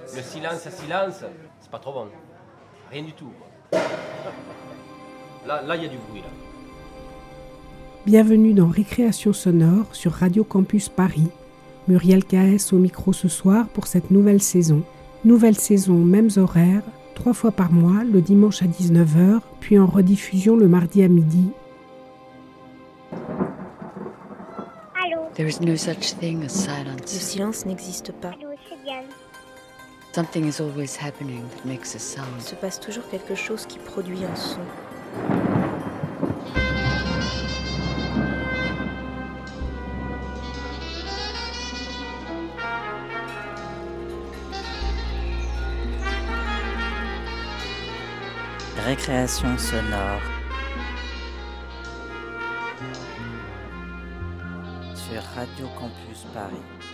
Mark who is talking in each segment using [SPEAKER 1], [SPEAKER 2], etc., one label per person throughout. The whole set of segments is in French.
[SPEAKER 1] Le silence, c'est pas trop bon. Rien du tout. Quoi. Là, il y a du bruit. Là.
[SPEAKER 2] Bienvenue dans Récréation sonore sur Radio Campus Paris. Muriel KS au micro ce soir pour cette nouvelle saison. Nouvelle saison, mêmes horaires, 3 fois par mois, le dimanche à 19h, puis en rediffusion le mardi à midi.
[SPEAKER 3] There is no such thing as silence.
[SPEAKER 4] Le silence n'existe pas.
[SPEAKER 5] Allô, c'est Diane.
[SPEAKER 3] Something is always happening that makes a
[SPEAKER 4] Il
[SPEAKER 3] sound.
[SPEAKER 4] se passe toujours quelque chose qui produit un son.
[SPEAKER 6] Récréation sonore sur Radio Campus Paris.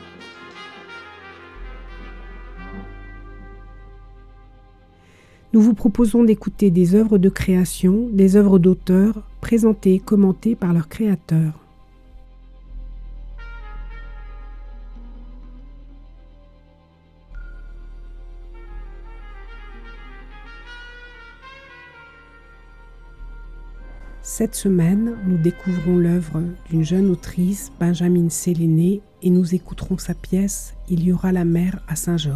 [SPEAKER 2] Nous vous proposons d'écouter des œuvres de création, des œuvres d'auteurs, présentées et commentées par leurs créateurs. Cette semaine, nous découvrons l'œuvre d'une jeune autrice, Benjamine Séléné, et nous écouterons sa pièce « Il y aura la mer à Saint-Georges ».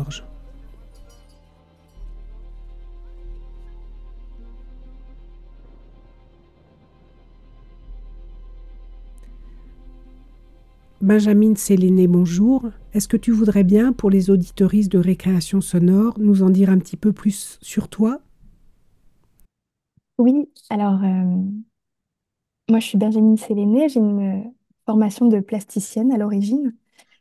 [SPEAKER 2] Benjamine Séléné, bonjour. Est-ce que tu voudrais bien, pour les auditeuristes de Récréation sonore, nous en dire un petit peu plus sur toi ?
[SPEAKER 7] Oui, alors moi je suis Benjamine Séléné, j'ai une formation de plasticienne à l'origine.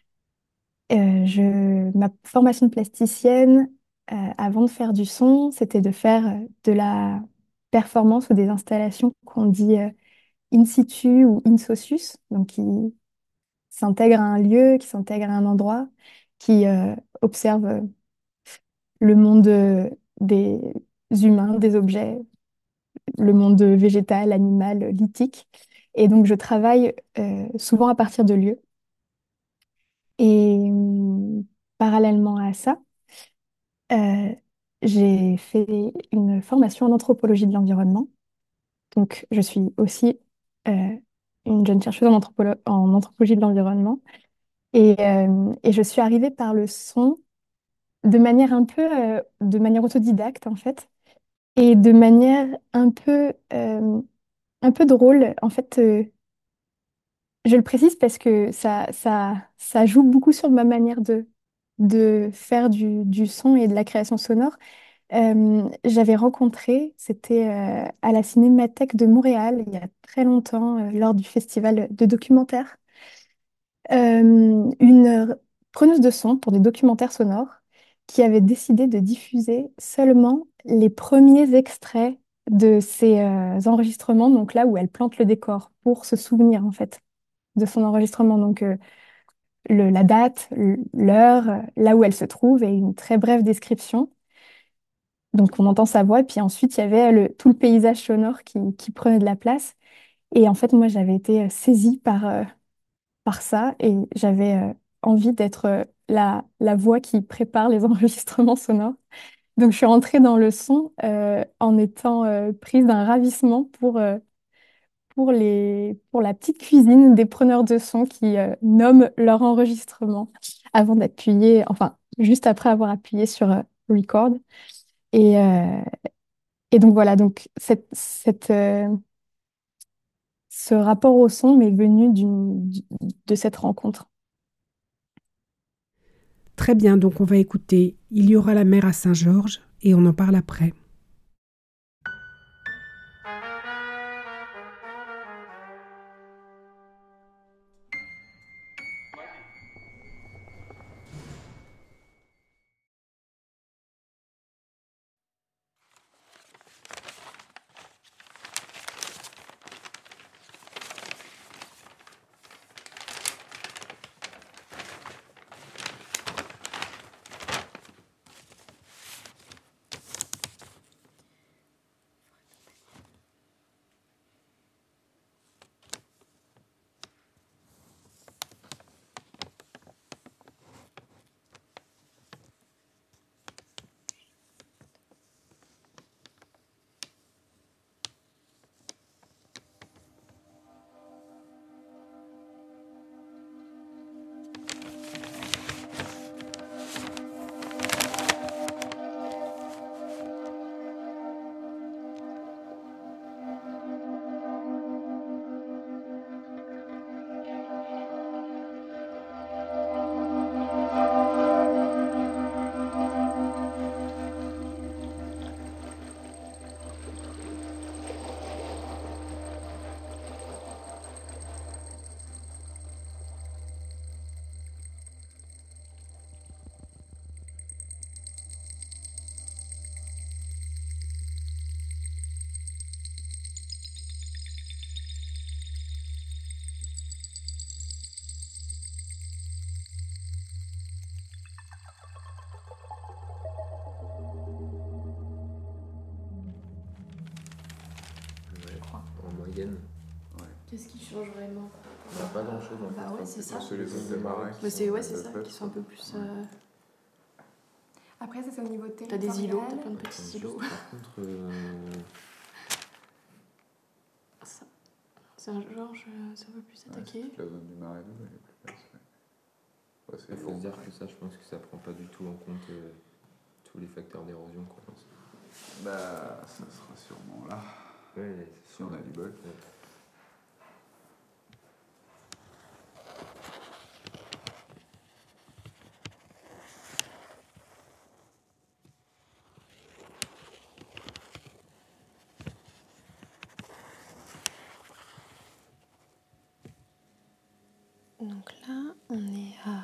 [SPEAKER 7] Ma formation de plasticienne, avant de faire du son, c'était de faire de la performance ou des installations qu'on dit in situ ou in socius, donc qui s'intègrent à un lieu, qui s'intègrent à un endroit, qui observent le monde des humains, des objets, le monde végétal, animal, lithique. Et donc, je travaille souvent à partir de lieux. Et parallèlement à ça, euh, j'ai fait une formation en anthropologie de l'environnement. Donc, je suis aussi une jeune chercheuse en anthropologie de l'environnement. Et je suis arrivée par le son de manière autodidacte, en fait, et de manière un peu drôle. En fait, je le précise parce que ça joue beaucoup sur ma manière de faire du son et de la création sonore. J'avais rencontré, c'était à la Cinémathèque de Montréal, il y a très longtemps, lors du festival de documentaires, une preneuse de son pour des documentaires sonores qui avait décidé de diffuser seulement les premiers extraits de ces enregistrements, donc là où elle plante le décor pour se souvenir en fait de son enregistrement. Donc la date, l'heure, là où elle se trouve et une très brève description. Donc on entend sa voix et puis ensuite il y avait tout le paysage sonore qui prenait de la place. Et en fait moi j'avais été saisie par ça et j'avais envie d'être la voix qui prépare les enregistrements sonores. Donc je suis rentrée dans le son en étant prise d'un ravissement pour la petite cuisine des preneurs de son qui nomment leur enregistrement avant d'appuyer, enfin juste après avoir appuyé sur record. Et, euh, et donc voilà, donc ce rapport au son m'est venu de cette rencontre.
[SPEAKER 2] Très bien, donc on va écouter « Il y aura la mer à Saint-Georges » et on en parle après.
[SPEAKER 5] éoliennes.
[SPEAKER 8] Ouais.
[SPEAKER 9] Qu'est-ce qui change vraiment?
[SPEAKER 5] Pas grand-chose en fait.
[SPEAKER 9] Bah ouais, c'est ça.
[SPEAKER 8] Parce que les zones de marais.
[SPEAKER 9] Mais c'est ça, qui sont un peu plus.
[SPEAKER 10] Après, ça c'est au niveau
[SPEAKER 9] T'as
[SPEAKER 10] territorial.
[SPEAKER 9] des îlots, t'as plein de petits îlots.
[SPEAKER 5] Par contre,
[SPEAKER 9] Ça. C'est un genre, c'est un peu plus attaqué.
[SPEAKER 8] La zone du marais d'eau, elle est plus basse. Ouais, c'est
[SPEAKER 5] il faut se
[SPEAKER 8] lourd.
[SPEAKER 5] dire que ça, je pense que ça prend pas du tout en compte tous les facteurs d'érosion qu'on pense.
[SPEAKER 8] Bah, ça sera sûrement là.
[SPEAKER 5] Ouais,
[SPEAKER 8] Si on a du bol.
[SPEAKER 5] Ouais.
[SPEAKER 9] Donc là, on est à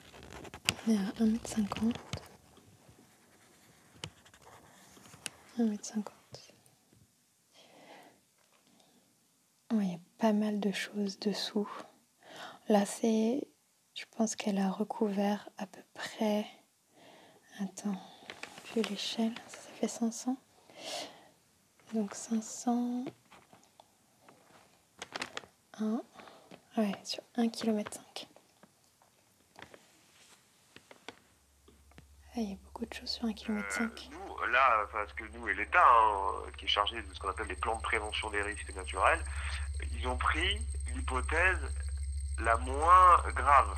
[SPEAKER 9] 1m50. 1m50. Il y a pas mal de choses dessous. Là, je pense qu'elle a recouvert à peu près... Attends, vu l'échelle, ça fait 500. Donc 500... 1... Ouais, sur 1,5 km. Il y a beaucoup de choses sur 1,5 km.
[SPEAKER 11] Nous, là, parce que nous et l'État, qui est chargé de ce qu'on appelle les plans de prévention des risques naturels, ils ont pris l'hypothèse la moins grave.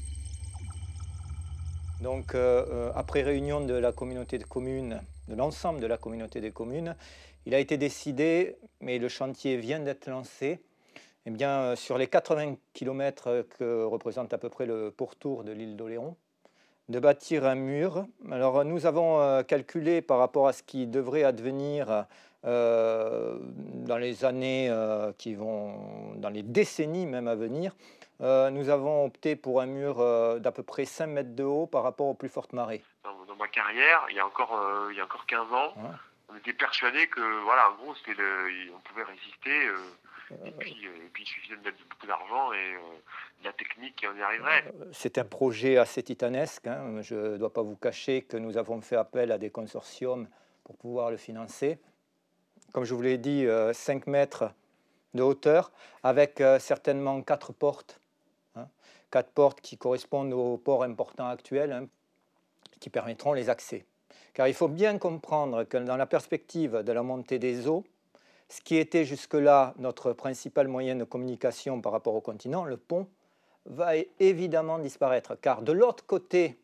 [SPEAKER 12] Donc, après réunion de la communauté de communes, de l'ensemble de la communauté des communes, il a été décidé, mais le chantier vient d'être lancé, eh bien, sur les 80 km que représente à peu près le pourtour de l'île d'Oléron, de bâtir un mur. Alors, nous avons calculé par rapport à ce qui devrait advenir dans les années dans les décennies même à venir. Nous avons opté pour un mur d'à peu près 5 mètres de haut par rapport aux plus fortes marées.
[SPEAKER 11] Dans ma carrière, il y a encore 15 ans, ouais. On était persuadés que, voilà, en gros, on pouvait résister. Et puis, il suffisait de mettre beaucoup d'argent et de la technique et on y arriverait.
[SPEAKER 12] C'est un projet assez titanesque. Hein. Je ne dois pas vous cacher que nous avons fait appel à des consortiums pour pouvoir le financer. Comme je vous l'ai dit, 5 mètres de hauteur, avec certainement 4 portes. 4 portes qui correspondent aux ports importants actuels, qui permettront les accès. Car il faut bien comprendre que dans la perspective de la montée des eaux, ce qui était jusque-là notre principal moyen de communication par rapport au continent, le pont, va évidemment disparaître. Car de l'autre côté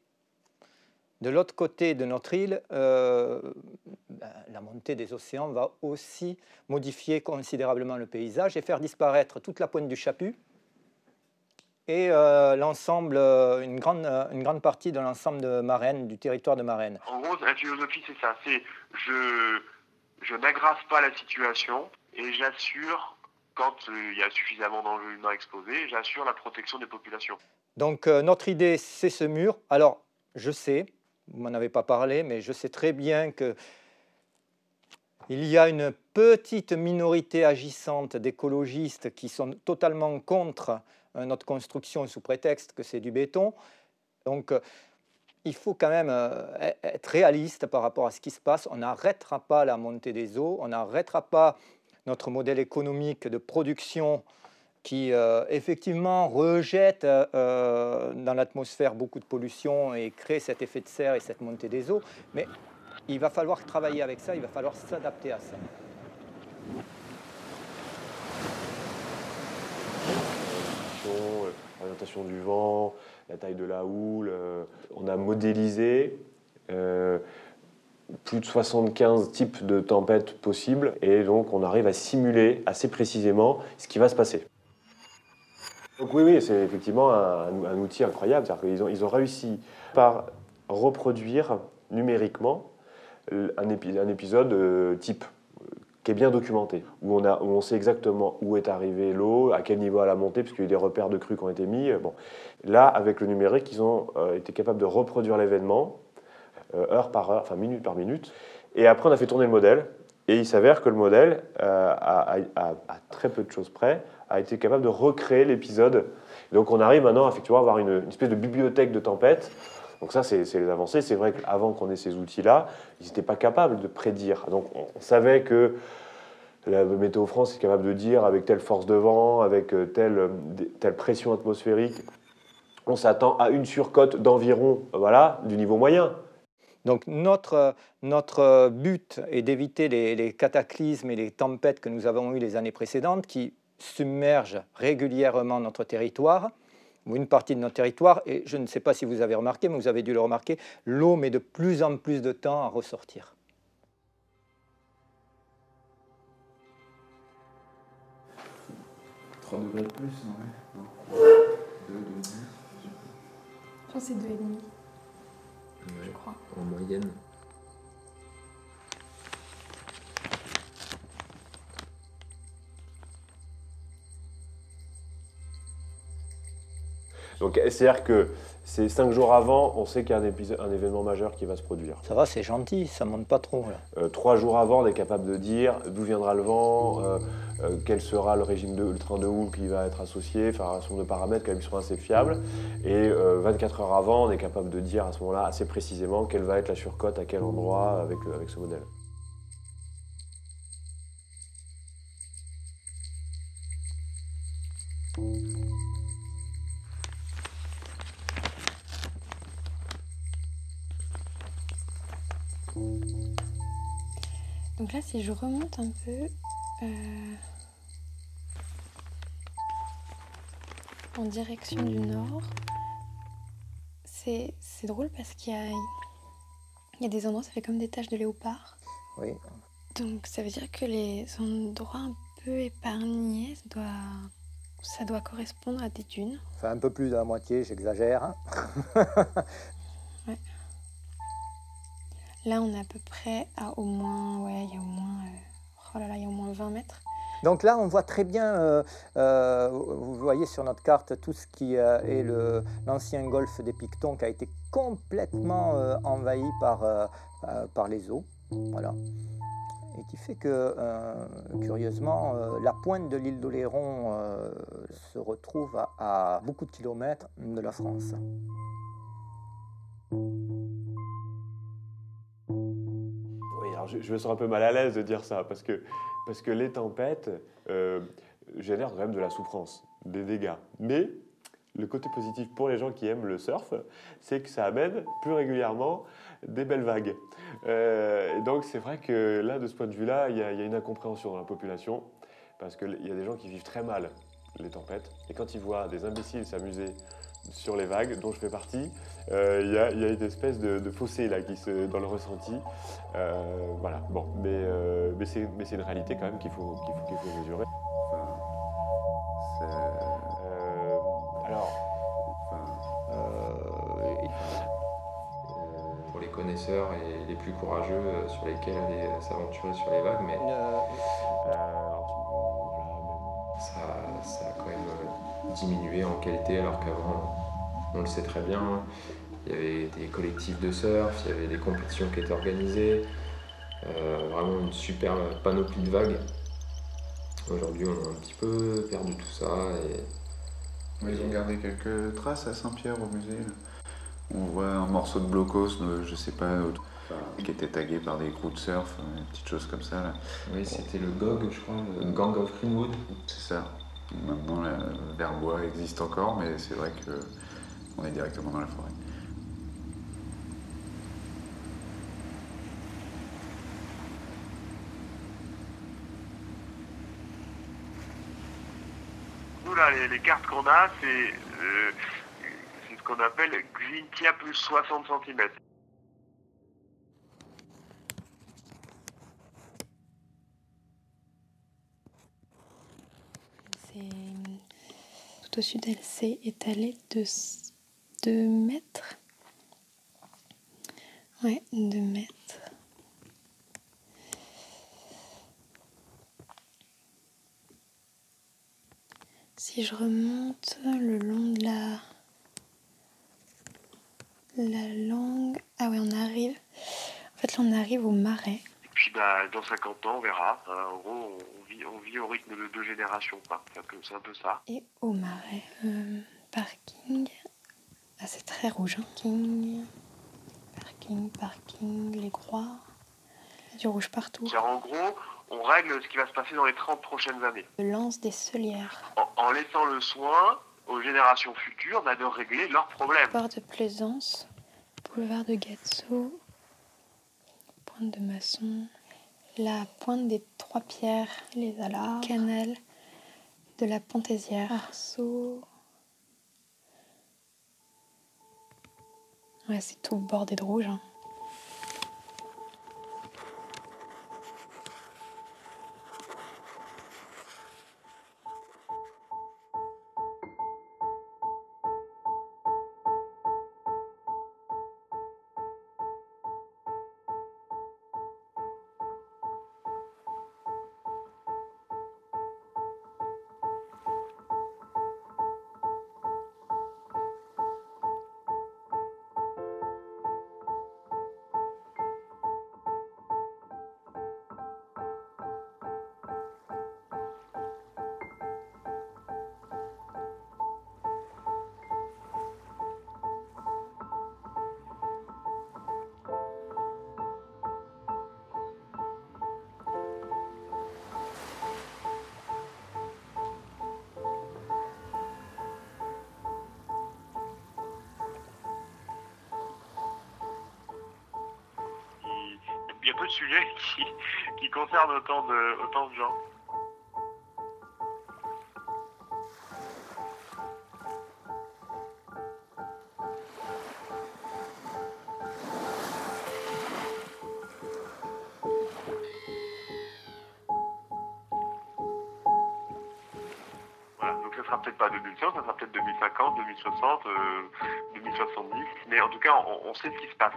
[SPEAKER 12] de notre île, la montée des océans va aussi modifier considérablement le paysage et faire disparaître toute la pointe du Chaput et l'ensemble, une grande partie de l'ensemble de Marennes, du territoire de Marennes.
[SPEAKER 11] En gros, la philosophie, c'est ça. C'est je n'aggrave pas la situation et j'assure, quand il y a suffisamment d'enjeux humains exposés, j'assure la protection des populations.
[SPEAKER 12] Donc notre idée, c'est ce mur. Alors, je sais, vous m'en avez pas parlé, mais je sais très bien que il y a une petite minorité agissante d'écologistes qui sont totalement contre notre construction sous prétexte que c'est du béton. Donc, il faut quand même être réaliste par rapport à ce qui se passe. On n'arrêtera pas la montée des eaux, on n'arrêtera pas notre modèle économique de production qui, effectivement, rejette dans l'atmosphère beaucoup de pollution et crée cet effet de serre et cette montée des eaux. Mais il va falloir travailler avec ça, il va falloir s'adapter à ça.
[SPEAKER 13] L'orientation du vent, la taille de la houle. On a modélisé plus de 75 types de tempêtes possibles et donc on arrive à simuler assez précisément ce qui va se passer. Donc oui, c'est effectivement un outil incroyable. C'est-à-dire qu'ils ont réussi par reproduire numériquement un épisode type qui est bien documenté, où on sait exactement où est arrivée l'eau, à quel niveau elle a monté, parce qu'il y a eu des repères de crues qui ont été mis. Bon. Là, avec le numérique, ils ont été capables de reproduire l'événement, heure par heure, enfin minute par minute. Et après, on a fait tourner le modèle, et il s'avère que le modèle, à très peu de choses près, a été capable de recréer l'épisode. Donc on arrive maintenant effectivement à avoir une espèce de bibliothèque de tempêtes. Donc ça, c'est les avancées. C'est vrai qu'avant qu'on ait ces outils-là, ils n'étaient pas capables de prédire. Donc on savait que La Météo France est capable de dire avec telle force de vent, avec telle pression atmosphérique, on s'attend à une surcote d'environ, voilà, du niveau moyen.
[SPEAKER 12] Donc notre but est d'éviter les cataclysmes et les tempêtes que nous avons eues les années précédentes qui submergent régulièrement notre territoire, ou une partie de notre territoire, et je ne sais pas si vous avez remarqué, mais vous avez dû le remarquer, l'eau met de plus en plus de temps à ressortir.
[SPEAKER 8] 3 degrés de plus, non? 2, 2,5.
[SPEAKER 9] Je pense que c'est 2,5. Je crois.
[SPEAKER 5] En moyenne.
[SPEAKER 13] Donc c'est-à-dire que c'est 5 jours avant, on sait qu'il y a un événement majeur qui va se produire.
[SPEAKER 12] Ça va, c'est gentil, ça monte pas trop.
[SPEAKER 13] 3 jours avant, on est capable de dire d'où viendra le vent, quel sera le train de houle qui va être associé, enfin un certain nombre de paramètres qui sont assez fiables. Et 24 heures avant, on est capable de dire à ce moment-là assez précisément quelle va être la surcote, à quel endroit avec ce modèle.
[SPEAKER 9] Donc là, si je remonte un peu en direction du nord, c'est drôle parce qu'il y a des endroits, ça fait comme des taches de léopard.
[SPEAKER 12] Oui.
[SPEAKER 9] Donc ça veut dire que les endroits un peu épargnés, ça doit correspondre à des dunes.
[SPEAKER 12] Enfin, un peu plus de la moitié, j'exagère.
[SPEAKER 9] Ouais. Là, on est à peu près à au moins, il y a au moins 20 mètres.
[SPEAKER 12] Donc là, on voit très bien, vous voyez sur notre carte, tout ce qui est l'ancien golfe des Pictons qui a été complètement envahi par les eaux. Voilà. Et qui fait que, curieusement, la pointe de l'île d'Oléron se retrouve à beaucoup de kilomètres de la France.
[SPEAKER 13] Je me sens un peu mal à l'aise de dire ça, parce que les tempêtes génèrent quand même de la souffrance, des dégâts. Mais le côté positif pour les gens qui aiment le surf, c'est que ça amène plus régulièrement des belles vagues. Et donc c'est vrai que là, de ce point de vue-là, il y a une incompréhension dans la population, parce qu'il y a des gens qui vivent très mal les tempêtes, et quand ils voient des imbéciles s'amuser sur les vagues, dont je fais partie, il y a une espèce de fossé là, dans le ressenti. Voilà, bon, mais c'est une réalité quand même qu'il faut mesurer.
[SPEAKER 5] Pour les connaisseurs et les plus courageux sur lesquels aller s'aventurer sur les vagues, mais ça a quand même diminué en qualité, alors qu'avant, on le sait très bien, il y avait des collectifs de surf, il y avait des compétitions qui étaient organisées, vraiment une super panoplie de vagues. Aujourd'hui, on a un petit peu perdu tout ça.
[SPEAKER 8] Ils ont gardé quelques traces à Saint-Pierre au musée. Là. On voit un morceau de blocos, je sais pas, qui était tagué par des crews de surf, des petites choses comme ça. Là.
[SPEAKER 5] Oui, c'était le GOG, je crois, le Gang of Greenwood.
[SPEAKER 8] C'est ça. Maintenant, l'herbois existe encore, mais c'est vrai qu'on est directement dans la forêt.
[SPEAKER 11] Nous, là, les cartes qu'on a, c'est ce qu'on appelle Xynthia plus 60 cm.
[SPEAKER 9] Tout au sud, elle s'est étalée de 2 mètres. Ouais, 2 mètres. Si je remonte le long de la langue... Ah ouais, on arrive... En fait, là, on arrive au marais.
[SPEAKER 11] Et puis, dans 50 ans, on verra. En gros, on vit au rythme de 2 générations. C'est un peu ça.
[SPEAKER 9] Et au marais. Parking. Ah, c'est très rouge. Hein. Parking, les croix. Il y a du rouge partout.
[SPEAKER 11] En gros, on règle ce qui va se passer dans les 30 prochaines années.
[SPEAKER 9] Je lance des solières.
[SPEAKER 11] En laissant le soin aux générations futures de régler leurs problèmes.
[SPEAKER 9] Port de Plaisance, boulevard de Gatso, pointe de Masson, la pointe des Trois Pierres, les Alards, canal de la Pontésière, Arceau. Ouais, c'est tout bordé de rouge. Hein.
[SPEAKER 11] Il y a peu de sujets qui concernent autant de gens. Voilà, donc ça sera peut-être pas 2100, ça sera peut-être 2050, 2060, 2070, mais en tout cas, on sait ce qui se passe.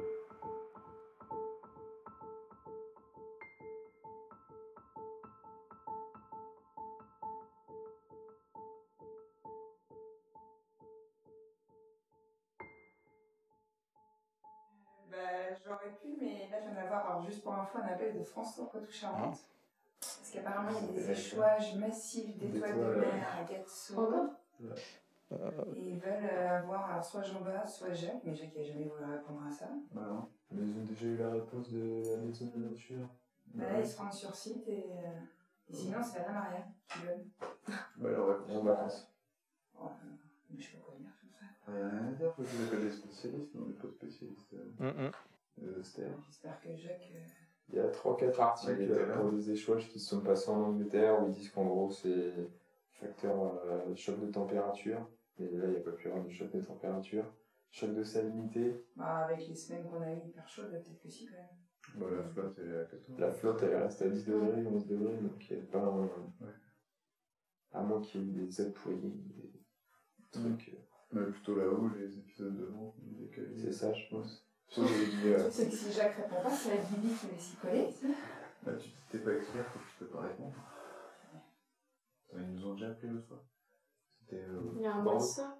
[SPEAKER 10] J'aurais pu, mais là je viens d'avoir, alors juste pour info, un appel de France 3 Poitou-Charentes. Parce qu'apparemment il y a des échouages massifs d'étoiles de mer à Gatso. Et ils veulent avoir alors, soit Jean-Bas, soit Jacques, mais Jacques n'a jamais voulu répondre à ça.
[SPEAKER 5] Bah non, mais ils ont déjà eu la réponse de la maison de la nature.
[SPEAKER 10] Bah là ils se rendent sur site et sinon c'est Anna Maria qui veut.
[SPEAKER 5] Bah alors réponse en vacances.
[SPEAKER 10] Oh, mais je peux pas venir comme ça.
[SPEAKER 5] Il n'y a rien à dire, faut que je appelle des spécialistes, on n'est pas spécialistes.
[SPEAKER 10] J'espère que Jacques.
[SPEAKER 5] Il y a 3-4 articles pour des échouages qui se sont passés en Angleterre où ils disent qu'en gros c'est facteur choc de température. Et là il n'y a pas pu y avoir de choc de température. Choc de salinité.
[SPEAKER 10] Bah, avec les semaines qu'on a eues hyper chaudes, peut-être que si quand même.
[SPEAKER 5] Bah, la flotte elle est à 14. La flotte elle reste à 10 degrés, 11 degrés, donc il n'y a pas un... Ouais. À moins qu'il y ait des aides pourries, des trucs. Mais plutôt là-haut, les épisodes devant, c'est ça, je pense.
[SPEAKER 10] C'est que si Jacques répond pas, c'est la Guinée qui va s'y coller.
[SPEAKER 5] Bah, tu t'es pas expert, faut que tu peux pas répondre. Ils nous ont déjà appelé l'autre fois. C'était.
[SPEAKER 14] Il y a un mois de ça.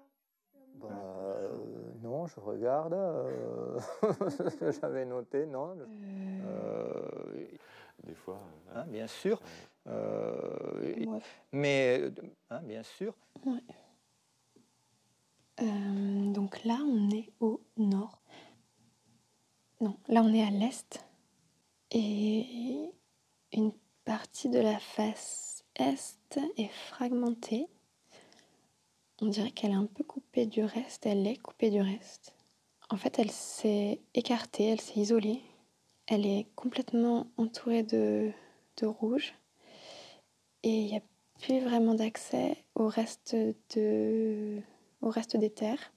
[SPEAKER 12] Non, je regarde. J'avais noté, non.
[SPEAKER 13] Des fois.
[SPEAKER 12] Hein, bien sûr.
[SPEAKER 9] Ouais.
[SPEAKER 12] Mais, hein, bien sûr.
[SPEAKER 9] Ouais. Donc là, on est au nord. Non, là, on est à l'est. Et une partie de la face est est fragmentée. On dirait qu'elle est un peu coupée du reste. Elle est coupée du reste. En fait, elle s'est écartée, elle s'est isolée. Elle est complètement entourée de rouge. Et il n'y a plus vraiment d'accès au reste des terres.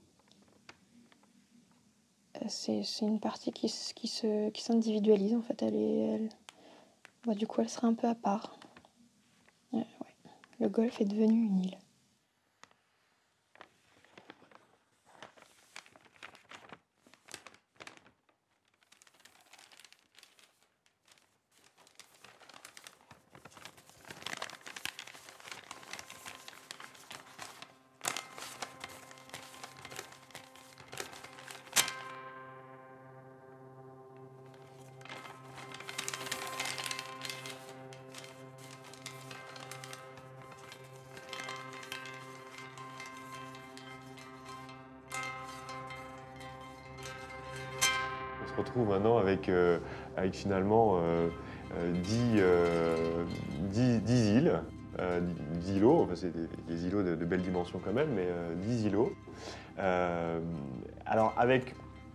[SPEAKER 9] C'est une partie qui s'individualise. En fait, du coup, elle sera un peu à part. Ouais. Le golfe est devenu une île.
[SPEAKER 13] On se retrouve maintenant avec finalement 10 îles, 10 îlots, enfin c'est des îlots de belles dimensions quand même, mais 10 îlots. Alors avec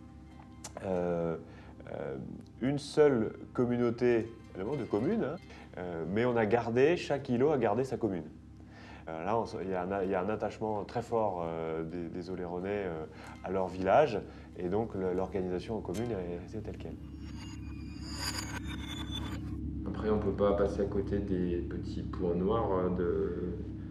[SPEAKER 13] une seule communauté de communes, mais on a gardé, chaque îlot a gardé sa commune. Là, il y a un attachement très fort des Oléronais à leur village, et donc l'organisation en commune est restée telle qu'elle.
[SPEAKER 5] Après, on ne peut pas passer à côté des petits points noirs de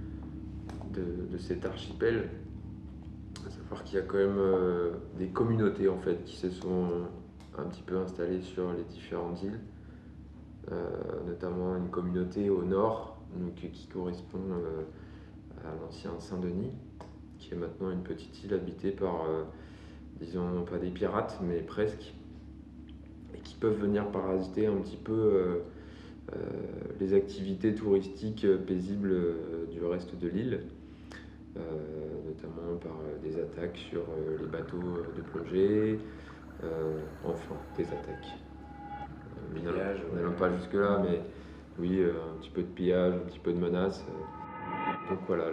[SPEAKER 5] cet archipel. À savoir qu'il y a quand même des communautés en fait, qui se sont un petit peu installées sur les différentes îles, notamment une communauté au nord, donc, qui correspond à l'ancien Saint-Denis, qui est maintenant une petite île habitée par, disons, pas des pirates, mais presque, et qui peuvent venir parasiter un petit peu les activités touristiques paisibles du reste de l'île, notamment par des attaques sur les bateaux de plongée, enfin des attaques. N'allons pas jusque-là, mais oui, un petit peu de pillage, un petit peu de menaces. Donc voilà,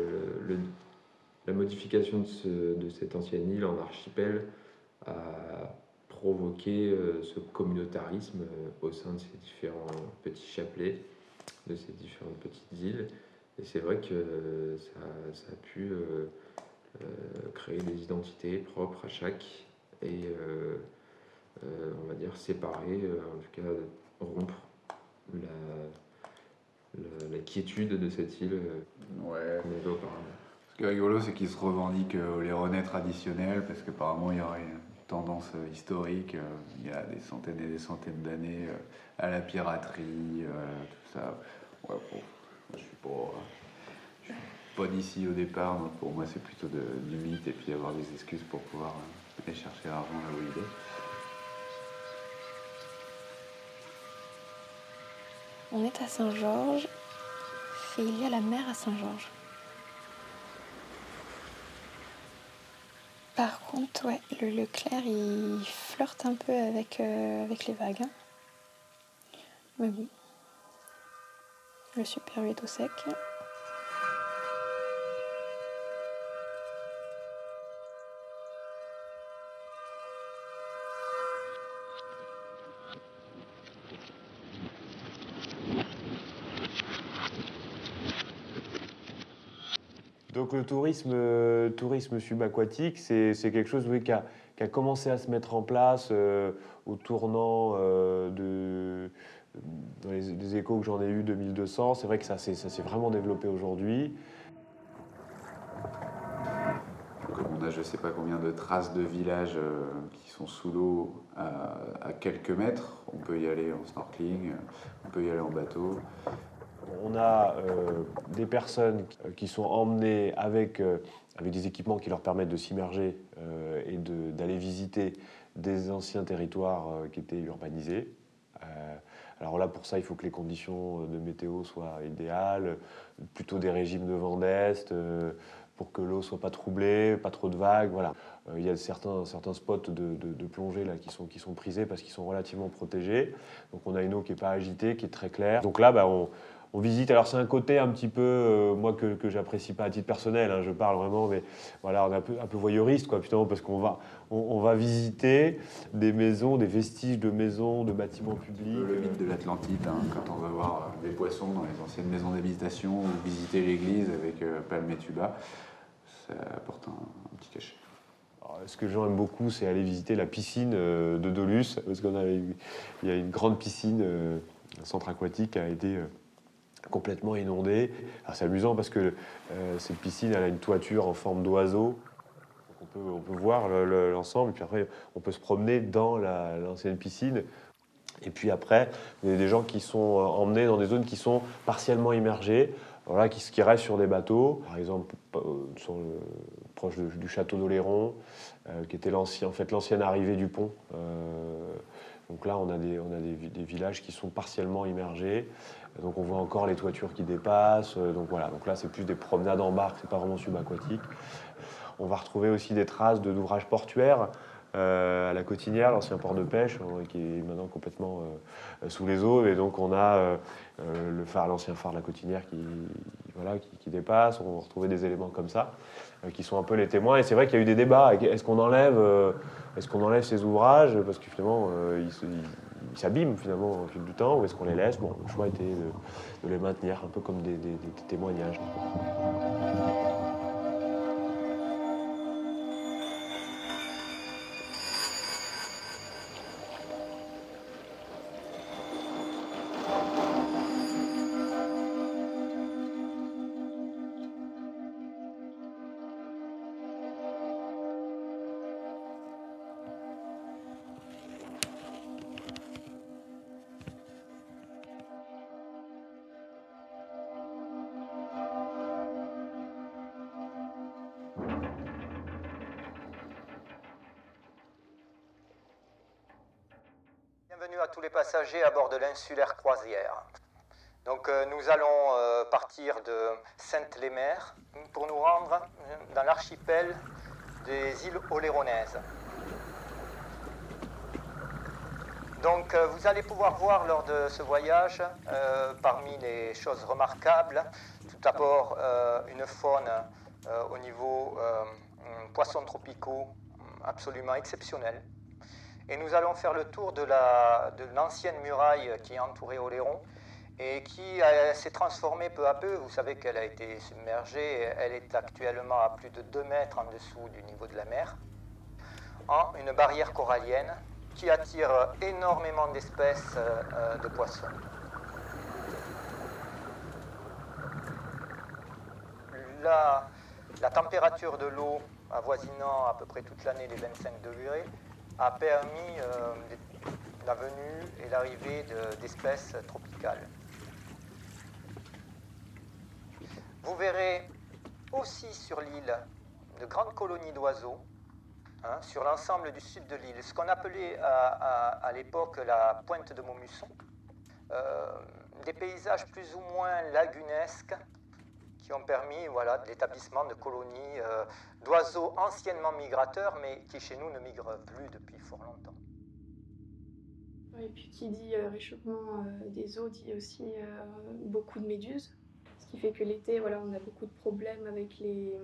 [SPEAKER 5] la modification de cette ancienne île en archipel a provoqué ce communautarisme au sein de ces différents petits chapelets, de ces différentes petites îles. Et c'est vrai que ça a pu créer des identités propres à chaque et on va dire séparer, en tout cas rompre la quiétude de cette île qu'on avait auparavant.
[SPEAKER 8] Ce qui est rigolo, c'est qu'ils se revendiquent Oléronais traditionnels, parce qu'apparemment il y aurait une tendance historique, il y a des centaines et des centaines d'années, à la piraterie, tout ça. Ouais, bon, je suis pas d'ici au départ, donc pour moi c'est plutôt du mythe, et puis avoir des excuses pour pouvoir aller chercher l'argent là où il est.
[SPEAKER 9] On est à Saint-Georges et il y a la mer à Saint-Georges. Par contre, ouais, le clair, il flirte un peu avec les vagues. Hein. Mais bon, le super est au sec.
[SPEAKER 13] Donc le tourisme subaquatique, c'est quelque chose qui a commencé à se mettre en place au tournant dans les échos que j'en ai eu 2200. C'est vrai que ça s'est vraiment développé aujourd'hui.
[SPEAKER 8] Comme on a je ne sais pas combien de traces de villages qui sont sous l'eau à quelques mètres, on peut y aller en snorkeling, on peut y aller en bateau.
[SPEAKER 13] On a des personnes qui sont emmenées avec des équipements qui leur permettent de s'immerger et d'aller visiter des anciens territoires qui étaient urbanisés. Alors là, pour ça, il faut que les conditions de météo soient idéales, plutôt des régimes de vent d'est, pour que l'eau soit pas troublée, pas trop de vagues. Voilà. Il y a certains spots de plongée là, qui sont prisés parce qu'ils sont relativement protégés. Donc on a une eau qui n'est pas agitée, qui est très claire. Donc là, on visite. Alors c'est un côté un petit peu, moi, que j'apprécie pas à titre personnel, hein, je parle vraiment, mais voilà, on est un peu voyeuriste, quoi, putain, parce qu'on va visiter des maisons, des vestiges de maisons, de bâtiments publics.
[SPEAKER 8] Le mythe de l'Atlantide, hein, quand on va voir des poissons dans les anciennes maisons d'habitation ou visiter l'église avec palme et tuba, ça apporte un petit cachet.
[SPEAKER 13] Alors, ce que les gens aiment beaucoup, c'est aller visiter la piscine de Dolusse, parce il y a une grande piscine, un centre aquatique qui a été complètement inondée. Alors, c'est amusant parce que cette piscine, elle a une toiture en forme d'oiseau. On peut voir l'ensemble, et puis après, on peut se promener dans l'ancienne piscine. Et puis après, il y a des gens qui sont emmenés dans des zones qui sont partiellement immergées, voilà, qui restent sur des bateaux, par exemple proche du château d'Oléron, qui était l'ancienne arrivée du pont. Donc là, on a des villages qui sont partiellement immergés. Donc on voit encore les toitures qui dépassent. Donc voilà. Donc là, c'est plus des promenades en barque, c'est pas vraiment subaquatique. On va retrouver aussi des traces d'ouvrages portuaires. à la Cotinière, l'ancien port de pêche, qui est maintenant complètement sous les eaux. Et donc on a l'ancien phare de la Cotinière qui dépasse. On retrouvait des éléments comme ça, qui sont un peu les témoins. Et c'est vrai qu'il y a eu des débats. Est-ce qu'on enlève ces ouvrages parce que finalement ils s'abîment finalement au fil du temps, ou est-ce qu'on les laisse? Bon, le choix était de les maintenir un peu comme des témoignages.
[SPEAKER 12] Bienvenue à tous les passagers à bord de l'insulaire croisière. Donc nous allons partir de Sainte-les-Mères pour nous rendre dans l'archipel des îles Oléronaises. Donc vous allez pouvoir voir lors de ce voyage, parmi les choses remarquables, tout d'abord une faune au niveau poissons tropicaux absolument exceptionnelle. Et nous allons faire le tour de l'ancienne muraille qui entourait Oléron et qui s'est transformée peu à peu. Vous savez qu'elle a été submergée, elle est actuellement à plus de 2 mètres en dessous du niveau de la mer, en une barrière corallienne qui attire énormément d'espèces de poissons. La température de l'eau avoisinant à peu près toute l'année les 25 degrés a permis la venue et l'arrivée d'espèces tropicales. Vous verrez aussi sur l'île de grandes colonies d'oiseaux, sur l'ensemble du sud de l'île, ce qu'on appelait à l'époque la pointe de Maumusson, des paysages plus ou moins lagunesques qui ont permis l'établissement de colonies d'oiseaux anciennement migrateurs, mais qui chez nous ne migrent plus depuis fort longtemps.
[SPEAKER 14] Et puis qui dit réchauffement des eaux dit aussi beaucoup de méduses, ce qui fait que l'été, on a beaucoup de problèmes avec les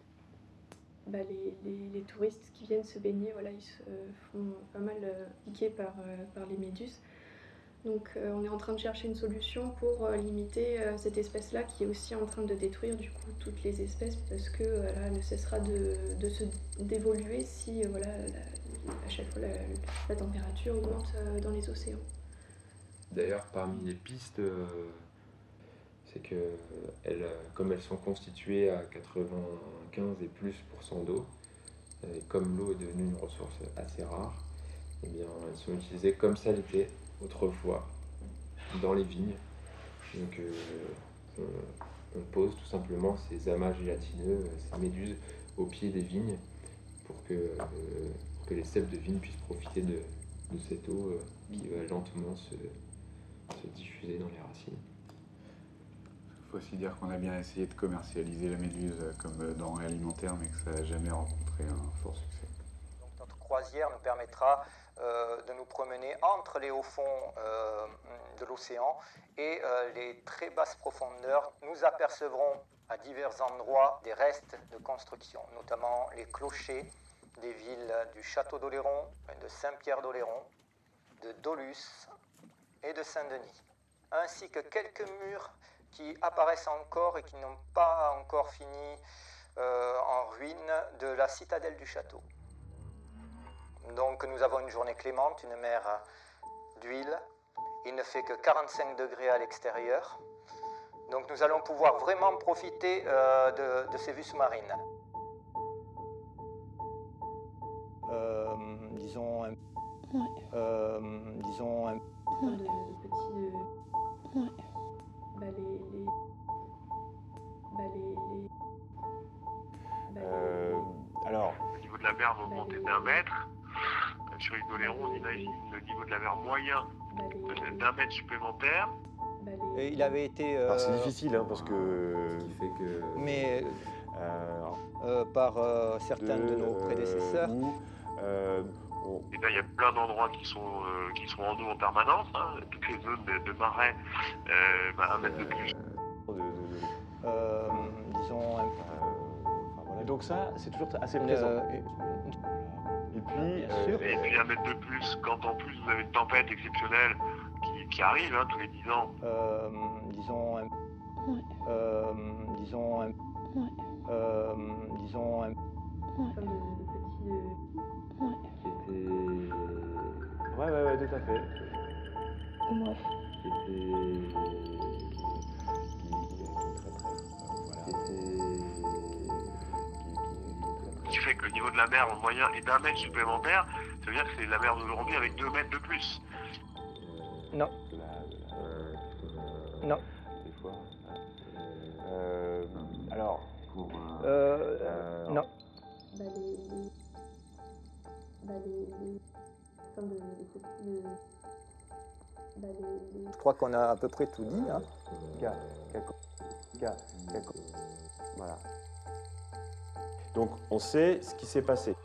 [SPEAKER 14] touristes qui viennent se baigner, ils se font pas mal piquer par les méduses. Donc on est en train de chercher une solution pour limiter cette espèce-là qui est aussi en train de détruire du coup toutes les espèces parce que elle ne cessera d'évoluer si à chaque fois la température augmente dans les océans.
[SPEAKER 5] D'ailleurs, parmi les pistes, c'est que comme elles sont constituées à 95 et plus % d'eau, et comme l'eau est devenue une ressource assez rare, eh bien, elles sont utilisées comme ça l'était autrefois dans les vignes. Donc on pose tout simplement ces amas gélatineux, ces méduses au pied des vignes pour que les cèpes de vigne puissent profiter de cette eau qui va lentement se diffuser dans les racines.
[SPEAKER 8] Il faut aussi dire qu'on a bien essayé de commercialiser la méduse comme denrée alimentaire, mais que ça n'a jamais rencontré un fort succès.
[SPEAKER 12] Donc notre croisière nous permettra de nous promener entre les hauts fonds de l'océan et les très basses profondeurs. Nous apercevrons à divers endroits des restes de construction, notamment les clochers des villes du Château d'Oléron, de Saint-Pierre d'Oléron, de Dolusse et de Saint-Denis, ainsi que quelques murs qui apparaissent encore et qui n'ont pas encore fini en ruine de la citadelle du château. Donc nous avons une journée clémente, une mer d'huile. Il ne fait que 45 degrés à l'extérieur. Donc nous allons pouvoir vraiment profiter de ces vues sous-marines. Disons un...
[SPEAKER 11] Alors... Le niveau de la mer va augmenter d'1 mètre. Sur l'île d'Oléron, on imagine le niveau de la mer moyen d'1 mètre supplémentaire.
[SPEAKER 12] Et il avait été...
[SPEAKER 13] Alors c'est difficile, parce que...
[SPEAKER 5] Ce qui fait que...
[SPEAKER 12] Mais par certains de nos prédécesseurs...
[SPEAKER 11] Et là, il y a plein d'endroits qui sont en eau en permanence, hein. Toutes les zones de marais, 1 mètre de plus.
[SPEAKER 12] Disons.
[SPEAKER 13] Voilà. Donc ça, c'est toujours assez présent. Et puis,
[SPEAKER 11] Et puis 1 mètre de plus, quand en plus vous avez une tempête exceptionnelle qui arrive tous les 10 ans.
[SPEAKER 12] Disons.
[SPEAKER 13] Ouais, tout à fait.
[SPEAKER 9] Ouais.
[SPEAKER 11] Ce qui fait que le niveau de la mer en moyen est d'1 mètre supplémentaire, ça veut dire que c'est la mer d'aujourd'hui avec 2 mètres de plus.
[SPEAKER 12] Non. Non.
[SPEAKER 13] Des fois. Alors, pour.
[SPEAKER 12] Non. Je crois qu'on a à peu près tout dit. Hein.
[SPEAKER 13] Voilà. Donc, on sait ce qui s'est passé.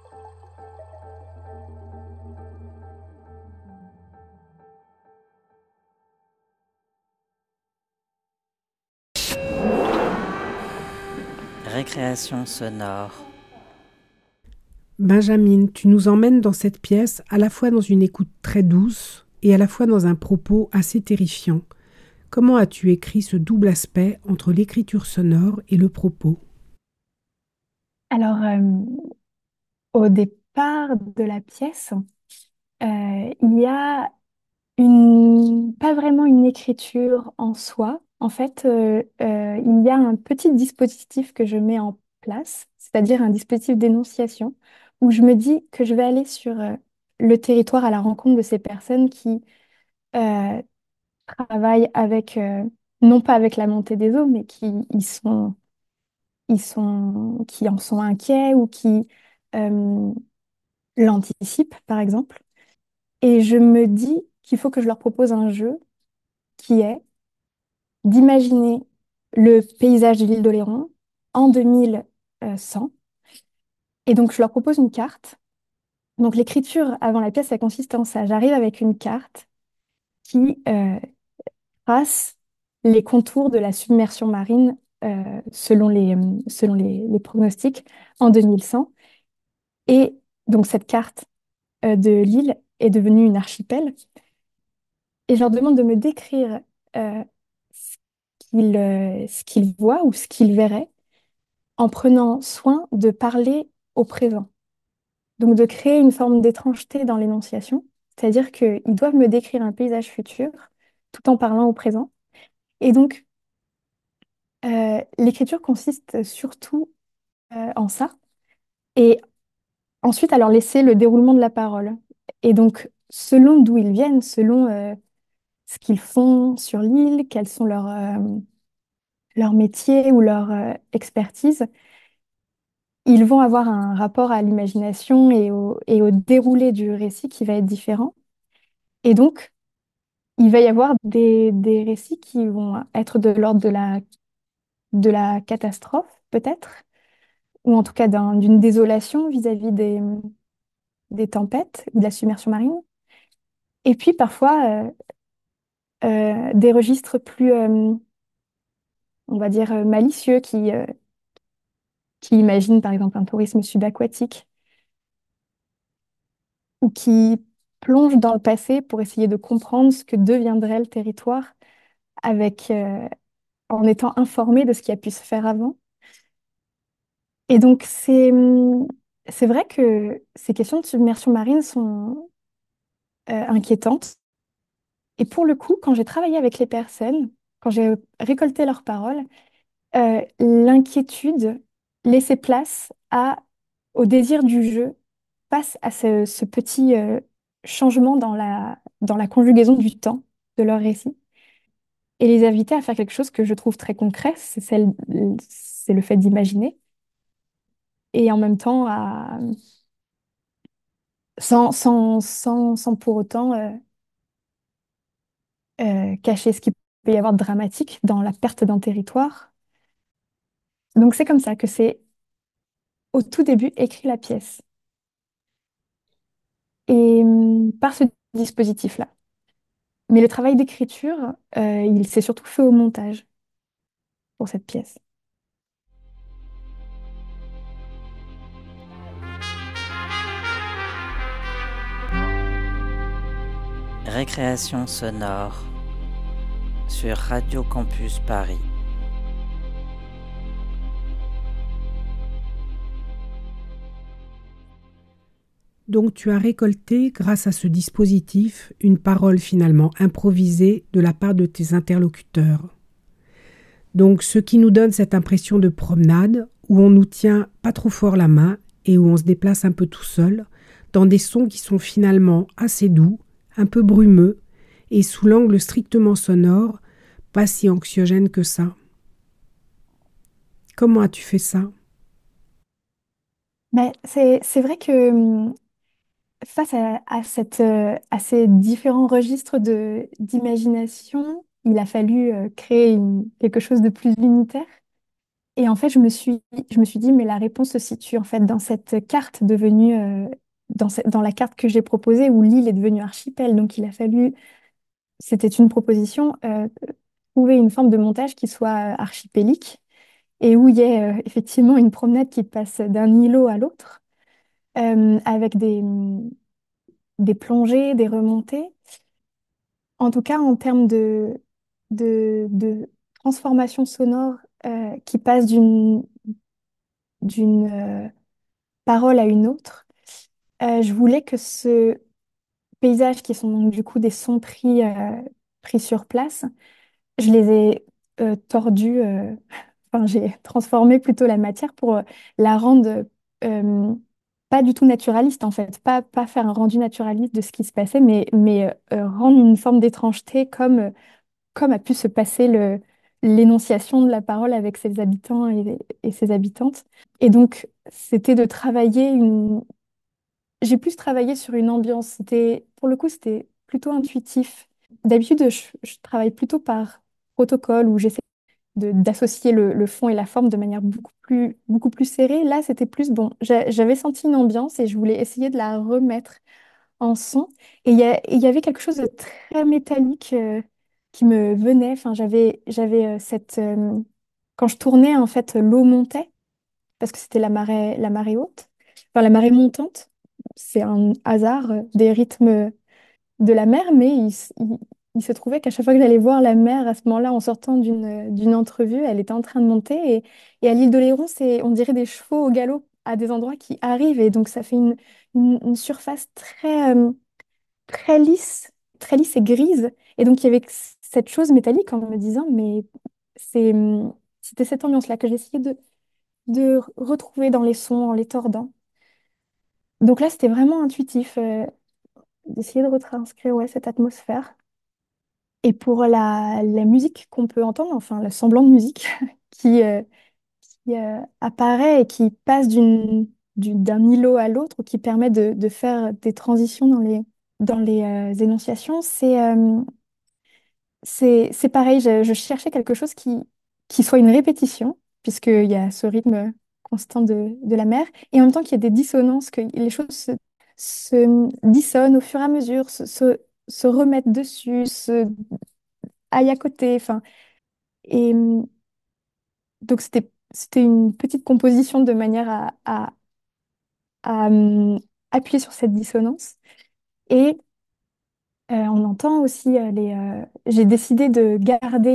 [SPEAKER 6] Récréation sonore.
[SPEAKER 2] Benjamin, tu nous emmènes dans cette pièce à la fois dans une écoute très douce et à la fois dans un propos assez terrifiant. Comment as-tu écrit ce double aspect entre l'écriture sonore et le propos ?
[SPEAKER 7] Alors, au départ de la pièce, il y a pas vraiment une écriture en soi. En fait, il y a un petit dispositif que je mets en place, c'est-à-dire un dispositif d'énonciation, où je me dis que je vais aller sur le territoire à la rencontre de ces personnes qui euh, travaillent avec, non pas avec la montée des eaux, mais qui en sont inquiets ou qui euh, l'anticipent, par exemple. Et je me dis qu'il faut que je leur propose un jeu qui est d'imaginer le paysage de l'île d'Oléron en 2100. Et donc, je leur propose une carte. Donc, l'écriture avant la pièce, ça consiste en ça. J'arrive avec une carte qui trace les contours de la submersion marine selon les pronostics en 2100. Et donc, cette carte de l'île est devenue une archipel. Et je leur demande de me décrire euh, ce qu'ils voient ou ce qu'ils verraient en prenant soin de parler au présent. Donc de créer une forme d'étrangeté dans l'énonciation, c'est-à-dire qu'ils doivent me décrire un paysage futur tout en parlant au présent. Et donc, l'écriture consiste surtout en ça. Et ensuite, à leur laisser le déroulement de la parole. Et donc, selon d'où ils viennent, selon ce qu'ils font sur l'île, quels sont leurs métiers ou leur expertise, ils vont avoir un rapport à l'imagination et au déroulé du récit qui va être différent. Et donc, il va y avoir des récits qui vont être de l'ordre de la catastrophe, peut-être, ou en tout cas d'une désolation vis-à-vis des tempêtes ou de la submersion marine. Et puis parfois, des registres plus, on va dire, malicieux qui imaginent par exemple un tourisme subaquatique ou qui plongent dans le passé pour essayer de comprendre ce que deviendrait le territoire en étant informé de ce qui a pu se faire avant. Et donc, c'est vrai que ces questions de submersion marine sont inquiétantes. Et pour le coup, quand j'ai travaillé avec les personnes, quand j'ai récolté leurs paroles, l'inquiétude laissait place au désir du jeu face à ce petit changement dans la conjugaison du temps de leur récit et les inviter à faire quelque chose que je trouve très concret, c'est le fait d'imaginer et en même temps sans pour autant cacher ce qu'il peut y avoir de dramatique dans la perte d'un territoire. Donc c'est comme ça que c'est au tout début écrit la pièce. et par ce dispositif-là. Mais le travail d'écriture, il s'est surtout fait au montage pour cette pièce.
[SPEAKER 6] Récréation sonore sur Radio Campus Paris.
[SPEAKER 2] Donc tu as récolté, grâce à ce dispositif, une parole finalement improvisée de la part de tes interlocuteurs. Donc ce qui nous donne cette impression de promenade, où on nous tient pas trop fort la main et où on se déplace un peu tout seul, dans des sons qui sont finalement assez doux, un peu brumeux, et sous l'angle strictement sonore, pas si anxiogène que ça. Comment as-tu fait ça?
[SPEAKER 7] C'est vrai que face à ces différents registres d'imagination, il a fallu créer quelque chose de plus unitaire. Et en fait, je me suis dit, mais la réponse se situe en fait dans cette carte devenue, dans la carte que j'ai proposée où l'île est devenue archipel. Donc il a fallu, c'était une proposition, trouver une forme de montage qui soit archipélique et où il y ait effectivement une promenade qui passe d'un îlot à l'autre, avec des plongées, des remontées. En tout cas, en termes de transformation sonore qui passe d'une parole à une autre, je voulais que ce paysage, qui sont donc du coup des sons pris sur place, je les ai tordus, enfin j'ai transformé plutôt la matière pour la rendre pas du tout naturaliste en fait, pas faire un rendu naturaliste de ce qui se passait, mais rendre une forme d'étrangeté comme a pu se passer l'énonciation de la parole avec ses habitants et ses habitantes. Et donc, c'était de travailler J'ai plus travaillé sur une ambiance. Pour le coup, c'était plutôt intuitif. D'habitude, je travaille plutôt par protocole où j'essaie d'associer le fond et la forme de manière beaucoup plus serrée. Là, c'était plus bon. J'avais senti une ambiance et je voulais essayer de la remettre en son. Et il y avait quelque chose de très métallique qui me venait. Enfin, j'avais quand je tournais, en fait, l'eau montait parce que c'était la marée haute, enfin la marée montante. C'est un hasard des rythmes de la mer, mais il se trouvait qu'à chaque fois que j'allais voir la mer à ce moment-là, en sortant d'une entrevue, elle était en train de monter. Et à l'île d'Oléron, on dirait des chevaux au galop à des endroits qui arrivent. Et donc, ça fait une surface très lisse et grise. Et donc, il y avait cette chose métallique en me disant, mais c'est, c'était cette ambiance-là que j'essayais de retrouver dans les sons en les tordant. Donc là, c'était vraiment intuitif d'essayer de retranscrire ouais, cette atmosphère. Et pour la musique qu'on peut entendre, enfin le semblant de musique qui apparaît et qui passe d'un îlot à l'autre, ou qui permet de faire des transitions dans les énonciations, c'est pareil. Je cherchais quelque chose qui soit une répétition, puisqu'il y a ce rythme constant de la mer, et en même temps qu'il y ait des dissonances, que les choses se dissonnent au fur et à mesure, se remettent dessus, aillent à côté. Enfin, et donc c'était une petite composition de manière appuyer sur cette dissonance. Et on entend aussi j'ai décidé de garder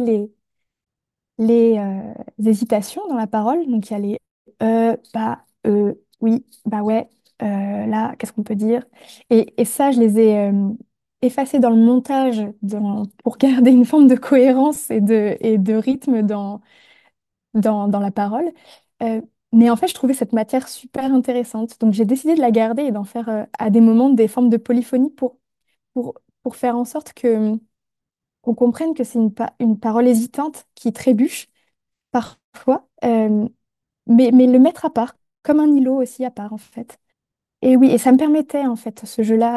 [SPEAKER 7] les hésitations dans la parole. Donc il y a les oui, bah ouais, là, qu'est-ce qu'on peut dire? Et ça, je les ai effacés dans le montage pour garder une forme de cohérence et de rythme dans la parole. Euh, mais en fait, je trouvais cette matière super intéressante. Donc j'ai décidé de la garder et d'en faire à des moments des formes de polyphonie pour, pour faire en sorte qu'on comprenne que c'est une parole hésitante qui trébuche parfois, mais le mettre à part, comme un îlot aussi à part en fait. Et oui, et ça me permettait en fait ce jeu-là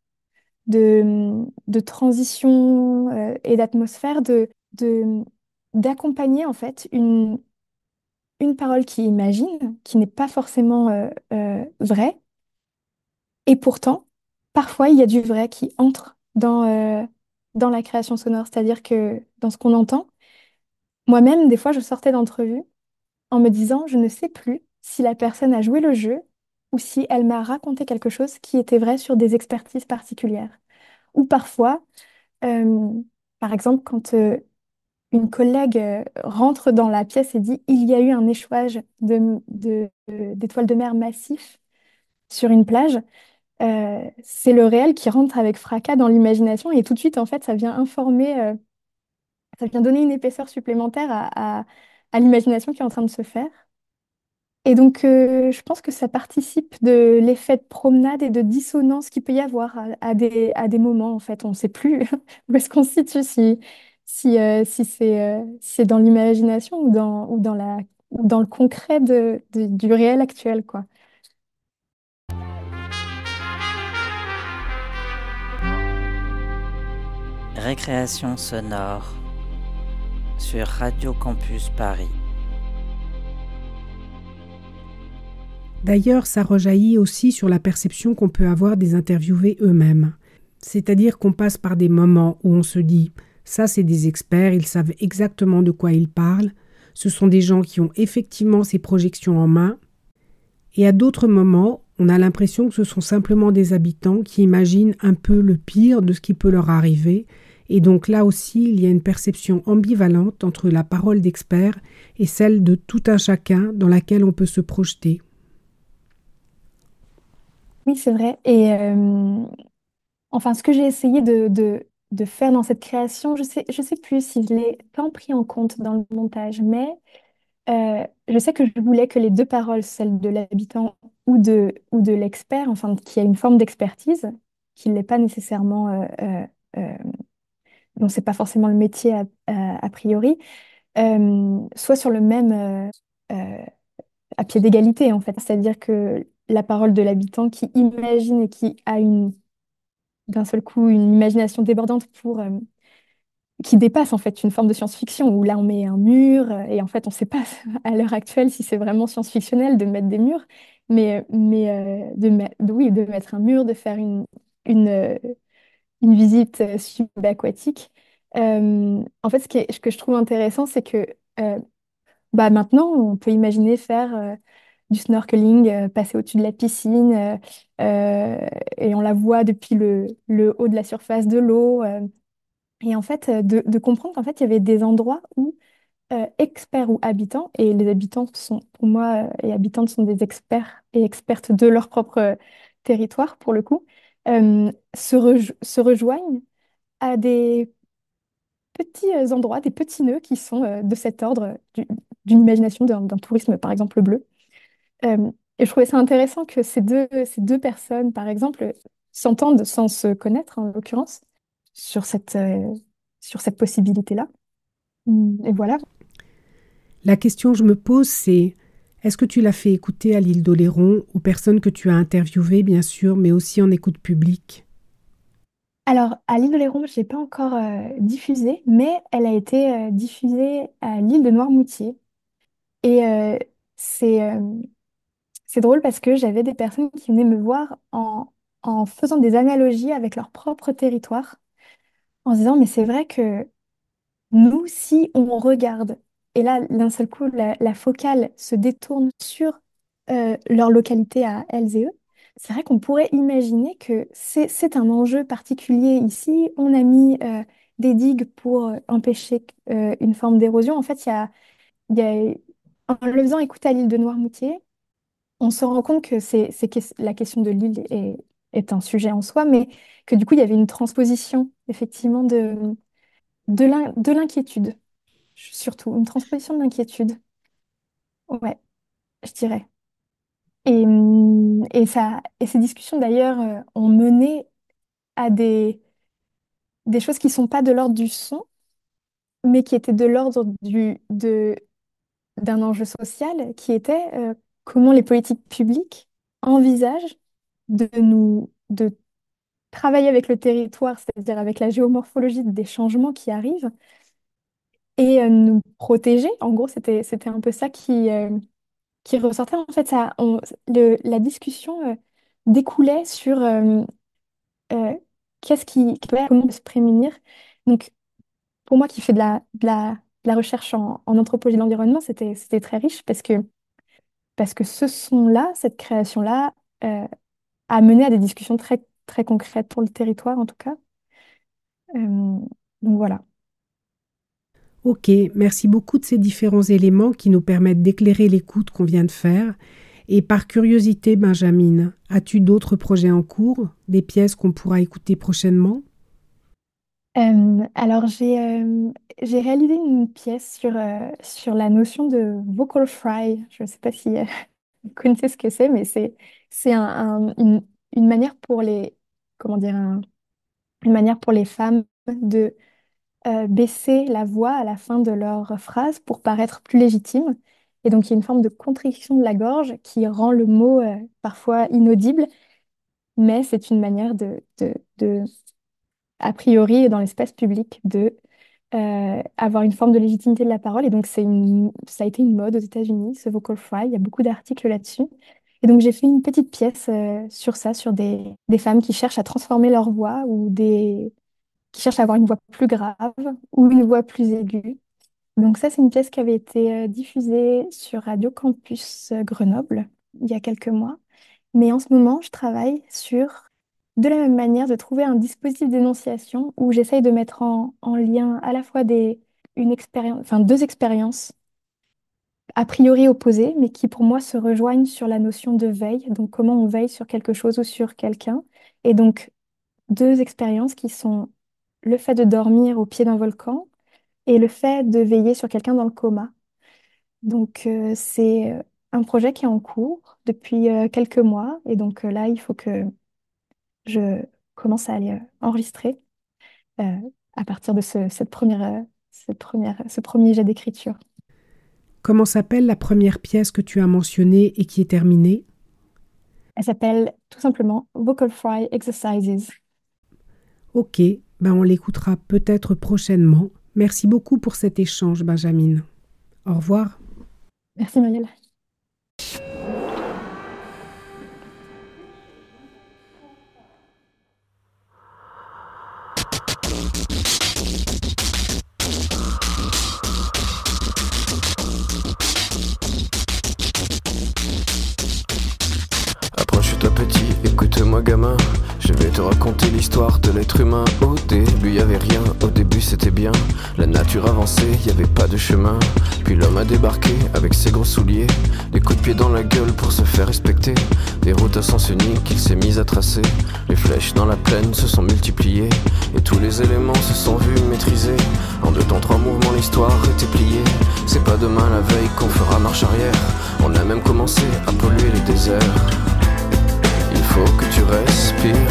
[SPEAKER 7] de transition et d'atmosphère, d'accompagner en fait une parole qui imagine, qui n'est pas forcément vraie, et pourtant parfois, il y a du vrai qui entre dans la création sonore, c'est-à-dire que dans ce qu'on entend, moi-même, des fois, je sortais d'entrevue en me disant, je ne sais plus si la personne a joué le jeu ou si elle m'a raconté quelque chose qui était vrai sur des expertises particulières. Ou parfois, euh, par exemple, quand une collègue rentre dans la pièce et dit, il y a eu un échouage d'étoiles de mer massif sur une plage, c'est le réel qui rentre avec fracas dans l'imagination et tout de suite, en fait, ça vient informer, ça vient donner une épaisseur supplémentaire à l'imagination qui est en train de se faire. Et donc, je pense que ça participe de l'effet de promenade et de dissonance qu'il peut y avoir à des moments, en fait. On ne sait plus où est-ce qu'on se situe, si c'est dans l'imagination ou dans le concret du réel actuel, quoi.
[SPEAKER 6] Récréation sonore sur Radio Campus Paris.
[SPEAKER 2] D'ailleurs, ça rejaillit aussi sur la perception qu'on peut avoir des interviewés eux-mêmes. C'est-à-dire qu'on passe par des moments où on se dit « ça c'est des experts, ils savent exactement de quoi ils parlent, ce sont des gens qui ont effectivement ces projections en main », et à d'autres moments, on a l'impression que ce sont simplement des habitants qui imaginent un peu le pire de ce qui peut leur arriver, et donc là aussi, il y a une perception ambivalente entre la parole d'experts et celle de tout un chacun dans laquelle on peut se projeter.
[SPEAKER 7] Oui, c'est vrai. Et enfin, ce que j'ai essayé de faire dans cette création, je sais plus si je l'ai tant pris en compte dans le montage, mais je sais que je voulais que les deux paroles, celle de l'habitant ou de l'expert, enfin, qui a une forme d'expertise, qui ne l'est pas nécessairement, dont c'est pas forcément le métier a priori, soit sur le même, euh, à pied d'égalité, en fait. C'est-à-dire que la parole de l'habitant qui imagine et qui a d'un seul coup une imagination débordante qui dépasse en fait une forme de science-fiction où là on met un mur et en fait on ne sait pas à l'heure actuelle si c'est vraiment science-fictionnel de mettre des murs, oui, de mettre un mur, de faire une, euh, une visite subaquatique. En fait, ce que je trouve intéressant, c'est que bah, maintenant on peut imaginer faire du snorkeling, passer au-dessus de la piscine et on la voit depuis le haut de la surface de l'eau. Et en fait, de comprendre qu'en fait, il y avait des endroits où experts ou habitants, et les habitants sont, pour moi, et habitantes sont des experts et expertes de leur propre territoire, pour le coup, se rejoignent à des petits endroits, des petits nœuds qui sont de cet ordre d'une imagination d'un tourisme, par exemple, bleu. Et je trouvais ça intéressant que ces deux personnes, par exemple, s'entendent sans se connaître, en l'occurrence, sur sur cette possibilité-là. Et voilà.
[SPEAKER 2] La question que je me pose, c'est est-ce que tu l'as fait écouter à l'île d'Oléron aux personnes que tu as interviewées, bien sûr, mais aussi en écoute publique?
[SPEAKER 7] Alors, à l'île d'Oléron, je ne l'ai pas encore diffusée, mais elle a été diffusée à l'île de Noirmoutier. Et c'est drôle parce que j'avais des personnes qui venaient me voir en faisant des analogies avec leur propre territoire, en se disant, mais c'est vrai que nous, si on regarde, et là, d'un seul coup, la focale se détourne sur leur localité à elles et eux, c'est vrai qu'on pourrait imaginer que c'est un enjeu particulier ici. On a mis des digues pour empêcher une forme d'érosion. En fait, il y a- en le faisant écouter à l'île de Noirmoutier, on se rend compte que la question de l'île est un sujet en soi, mais que du coup, il y avait une transposition, effectivement, de l'inquiétude, surtout, une transposition de l'inquiétude. Ouais, je dirais. Et ces discussions, d'ailleurs, ont mené à des choses qui ne sont pas de l'ordre du son, mais qui étaient de l'ordre d'un enjeu social, qui était comment les politiques publiques envisagent de travailler avec le territoire, c'est-à-dire avec la géomorphologie des changements qui arrivent, et nous protéger. En gros, c'était un peu ça qui ressortait. En fait, la discussion découlait sur comment se prémunir. Donc, pour moi qui fais de la recherche en anthropologie de l'environnement, c'était très riche parce que ce son-là, cette création-là, a mené à des discussions très, très concrètes pour le territoire, en tout cas. Donc voilà.
[SPEAKER 2] Ok, merci beaucoup de ces différents éléments qui nous permettent d'éclairer l'écoute qu'on vient de faire. Et par curiosité, Benjamin, as-tu d'autres projets en cours, des pièces qu'on pourra écouter prochainement?
[SPEAKER 7] Alors, j'ai réalisé une pièce sur la notion de vocal fry. Je ne sais pas si vous connaissez ce que c'est, mais c'est une manière pour une manière pour les femmes de baisser la voix à la fin de leur phrase pour paraître plus légitime. Et donc, il y a une forme de constriction de la gorge qui rend le mot parfois inaudible, mais c'est une manière a priori, dans l'espace public, de avoir une forme de légitimité de la parole. Et donc, ça a été une mode aux États-Unis, ce vocal fry. Il y a beaucoup d'articles là-dessus. Et donc, j'ai fait une petite pièce sur ça, sur des femmes qui cherchent à transformer leur voix ou qui cherchent à avoir une voix plus grave ou une voix plus aiguë. Donc ça, c'est une pièce qui avait été diffusée sur Radio Campus Grenoble il y a quelques mois. Mais en ce moment, je travaille sur, de la même manière, de trouver un dispositif d'énonciation où j'essaye de mettre en lien à la fois deux expériences a priori opposées, mais qui pour moi se rejoignent sur la notion de veille, donc comment on veille sur quelque chose ou sur quelqu'un. Et donc, deux expériences qui sont le fait de dormir au pied d'un volcan et le fait de veiller sur quelqu'un dans le coma. Donc, c'est un projet qui est en cours depuis quelques mois. Et donc là, il faut que je commence à aller enregistrer à partir de ce premier jet d'écriture.
[SPEAKER 2] Comment s'appelle la première pièce que tu as mentionnée et qui est terminée?
[SPEAKER 7] Elle s'appelle tout simplement Vocal Fry Exercises.
[SPEAKER 2] Ok, on l'écoutera peut-être prochainement. Merci beaucoup pour cet échange, Benjamin. Au revoir.
[SPEAKER 7] Merci, Muriel.
[SPEAKER 15] Approche-toi petit, écoute-moi gamin. Je vais te raconter l'histoire de l'être humain. Au début y avait rien, au début c'était bien. La nature avançait, y avait pas de chemin. Puis l'homme a débarqué avec ses gros souliers, des coups de pied dans la gueule pour se faire respecter. Des routes à sens unique qu'il s'est mis à tracer. Les flèches dans la plaine se sont multipliées et tous les éléments se sont vus maîtrisés. En 2 temps 3 mouvements l'histoire était pliée. C'est pas demain la veille qu'on fera marche arrière. On a même commencé à polluer les déserts. Il faut que tu respires.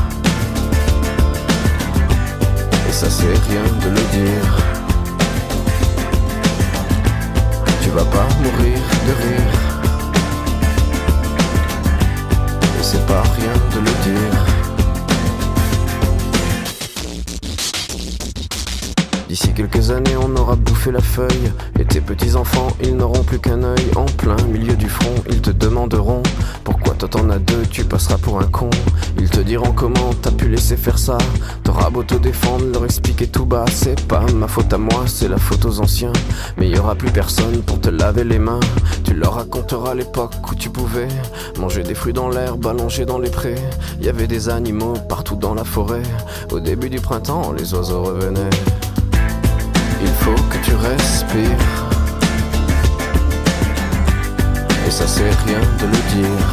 [SPEAKER 15] Et ça c'est rien de le dire. Tu vas pas mourir de rire. Et c'est pas rien de le dire. D'ici quelques années on aura bouffé la feuille. Et tes petits enfants ils n'auront plus qu'un œil. En plein milieu du front ils te demanderont pourquoi toi t'en as 2, tu passeras pour un con. Ils te diront comment t'as pu laisser faire ça. T'auras beau te défendre, leur expliquer tout bas. C'est pas ma faute à moi, c'est la faute aux anciens. Mais y aura plus personne pour te laver les mains. Tu leur raconteras l'époque où tu pouvais manger des fruits dans l'herbe, allongés dans les prés. Y avait des animaux partout dans la forêt. Au début du printemps, les oiseaux revenaient. Il faut que tu respires. Et ça c'est rien de le dire.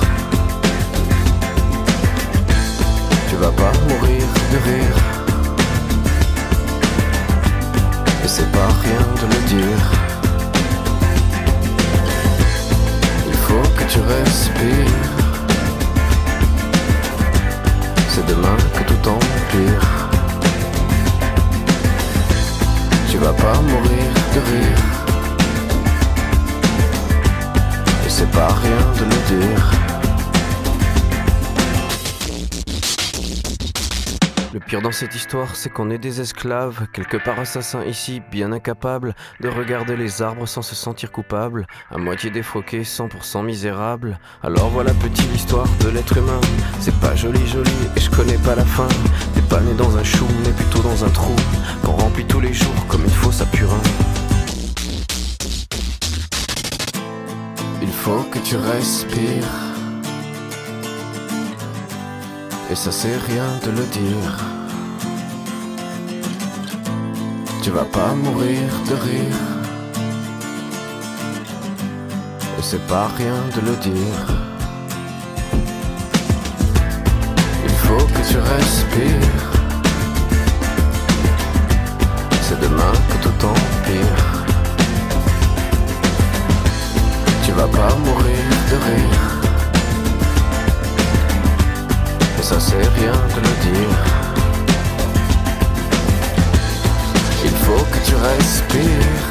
[SPEAKER 15] Tu vas pas mourir de rire. Et c'est pas rien de le dire. Il faut que tu respires. C'est demain que tout empire. Tu vas pas mourir de rire. Et c'est pas rien de le dire. pire dans cette histoire, c'est qu'on est des esclaves, quelque part assassins ici, bien incapables de regarder les arbres sans se sentir coupables, à moitié défroqués, 100% misérables. Alors voilà petite l'histoire de l'être humain, c'est pas joli et je connais pas la fin. T'es pas né dans un chou, mais plutôt dans un trou, qu'on remplit tous les jours comme il faut sa purin. Il faut que tu respires, et ça c'est rien de le dire. Tu vas pas mourir de rire, et c'est pas rien de le dire. Il faut que tu respires, c'est demain que tout empire. Tu vas pas mourir de rire, et ça c'est rien de le dire. Il faut que tu respires,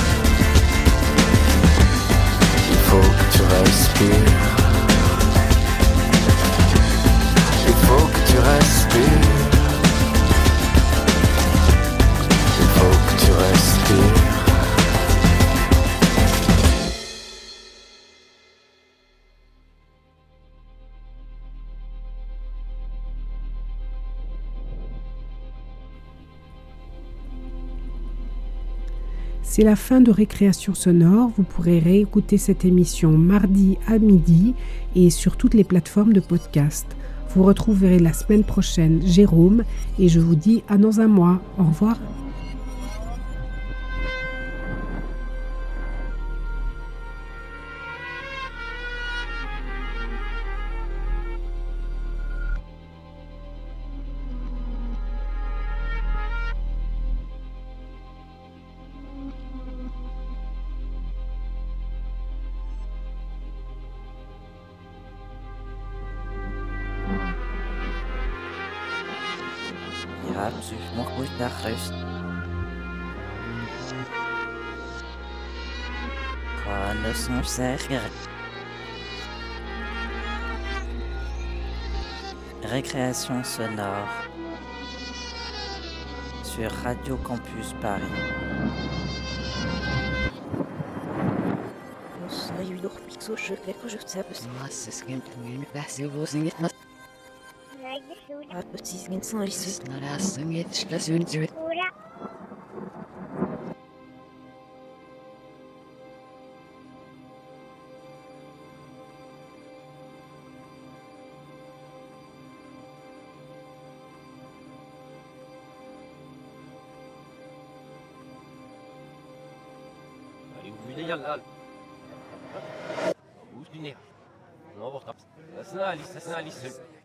[SPEAKER 15] il faut que tu respires, il faut que tu respires, il faut que tu respires.
[SPEAKER 2] C'est la fin de Récréation sonore. Vous pourrez réécouter cette émission mardi à midi et sur toutes les plateformes de podcast. Vous retrouverez la semaine prochaine Jérôme et je vous dis à dans un mois. Au revoir.
[SPEAKER 6] Ja, psych nog goed naar rust. Gewoon de soms zeggen. Récréation sonore sur Radio Campus Paris.
[SPEAKER 1] يلا وش دنيا نور طبس اسنا لي